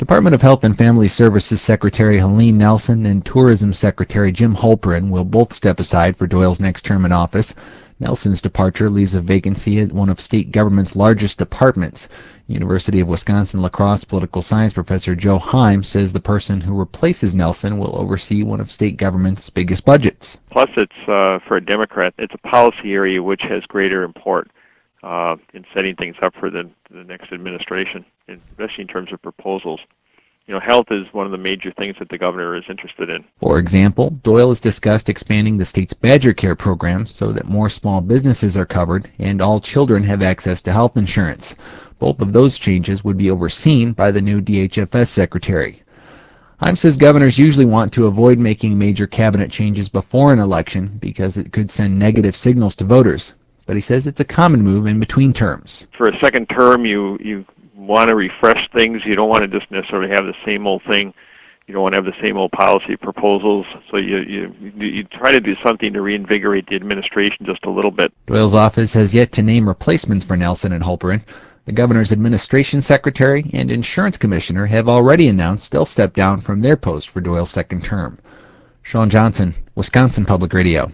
Department of Health and Family Services Secretary Helene Nelson and Tourism Secretary Jim Halperin will both step aside for Doyle's next term in office. Nelson's departure leaves a vacancy at one of state government's largest departments. University of Wisconsin La Crosse political science professor Joe Heim says the person who replaces Nelson will oversee one of state government's biggest budgets. Plus, it's for a Democrat, it's a policy area which has greater import in setting things up for the next administration, especially in terms of proposals. You know, health is one of the major things that the governor is interested in. For example, Doyle has discussed expanding the state's Badger Care program so that more small businesses are covered and all children have access to health insurance. Both of those changes would be overseen by the new DHFS secretary. Heim says governors usually want to avoid making major cabinet changes before an election because it could send negative signals to voters. But he says it's a common move in between terms. For a second term, you want to refresh things. You don't want to just necessarily have the same old thing. You don't want to have the same old policy proposals. So you try to do something to reinvigorate the administration just a little bit. Doyle's office has yet to name replacements for Nelson and Halperin. The governor's administration secretary and insurance commissioner have already announced they'll step down from their post for Doyle's second term. Sean Johnson, Wisconsin Public Radio.